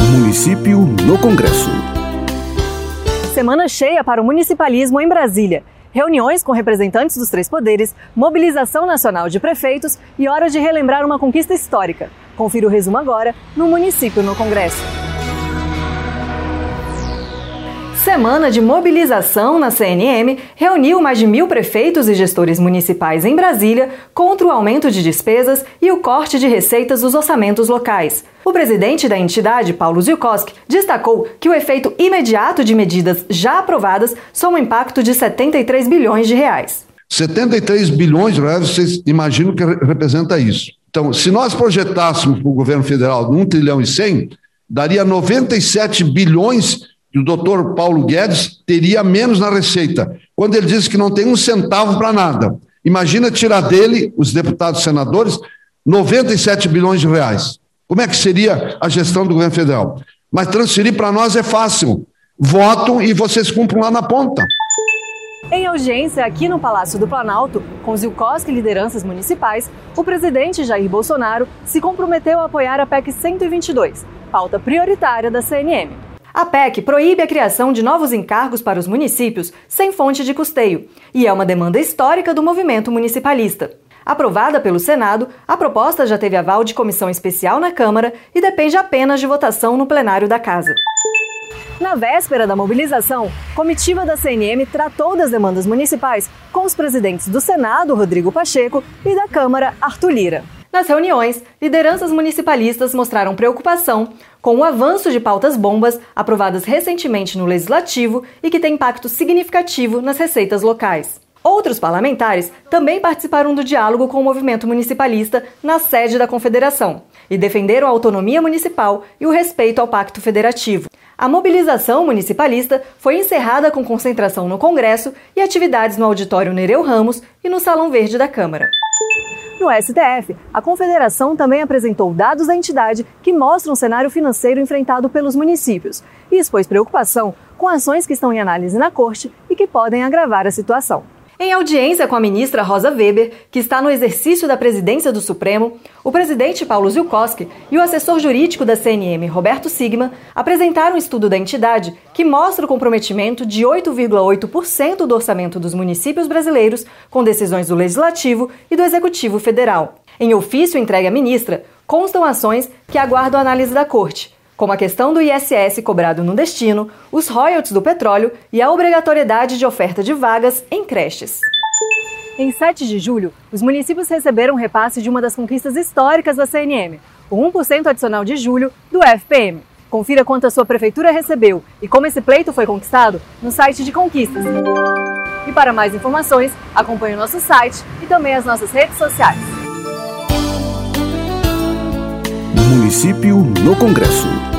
Município no Congresso. Semana cheia para o municipalismo em Brasília. Reuniões com representantes dos três poderes, mobilização nacional de prefeitos e hora de relembrar uma conquista histórica. Confira o resumo agora no Município no Congresso. Semana de mobilização na CNM reuniu mais de 1.000 prefeitos e gestores municipais em Brasília contra o aumento de despesas e o corte de receitas dos orçamentos locais. O presidente da entidade, Paulo Ziukowski, destacou que o efeito imediato de medidas já aprovadas soma um impacto de 73 bilhões de reais. 73 bilhões de reais, vocês imaginam que representa isso. Então, se nós projetássemos para o governo federal 1 trilhão e 100, daria 97 bilhões que o doutor Paulo Guedes teria menos na receita, quando ele diz que não tem um centavo para nada. Imagina tirar dele, os deputados e senadores, 97 bilhões de reais. Como é que seria a gestão do governo federal? Mas transferir para nós é fácil. Votam e vocês cumprem lá na ponta. Em audiência aqui no Palácio do Planalto, com Ziukowski e lideranças municipais, o presidente Jair Bolsonaro se comprometeu a apoiar a PEC 122, pauta prioritária da CNM. A PEC proíbe a criação de novos encargos para os municípios sem fonte de custeio e é uma demanda histórica do movimento municipalista. Aprovada pelo Senado, a proposta já teve aval de comissão especial na Câmara e depende apenas de votação no plenário da Casa. Na véspera da mobilização, comitiva da CNM tratou das demandas municipais com os presidentes do Senado, Rodrigo Pacheco, e da Câmara, Arthur Lira. Nas reuniões, lideranças municipalistas mostraram preocupação com o avanço de pautas bombas aprovadas recentemente no Legislativo e que têm impacto significativo nas receitas locais. Outros parlamentares também participaram do diálogo com o movimento municipalista na sede da Confederação e defenderam a autonomia municipal e o respeito ao Pacto Federativo. A mobilização municipalista foi encerrada com concentração no Congresso e atividades no auditório Nereu Ramos e no Salão Verde da Câmara. No STF, a Confederação também apresentou dados da entidade que mostram o cenário financeiro enfrentado pelos municípios e expôs preocupação com ações que estão em análise na Corte e que podem agravar a situação. Em audiência com a ministra Rosa Weber, que está no exercício da presidência do Supremo, o presidente Paulo Ziukowski e o assessor jurídico da CNM, Roberto Sigman, apresentaram um estudo da entidade que mostra o comprometimento de 8,8% do orçamento dos municípios brasileiros com decisões do Legislativo e do Executivo Federal. Em ofício entregue à ministra, constam ações que aguardam a análise da Corte, como a questão do ISS cobrado no destino, os royalties do petróleo e a obrigatoriedade de oferta de vagas em creches. Em 7 de julho, os municípios receberam repasse de uma das conquistas históricas da CNM, o 1% adicional de julho do FPM. Confira quanto a sua prefeitura recebeu e como esse pleito foi conquistado no site de Conquistas. E para mais informações, acompanhe o nosso site e também as nossas redes sociais. Município no Congresso.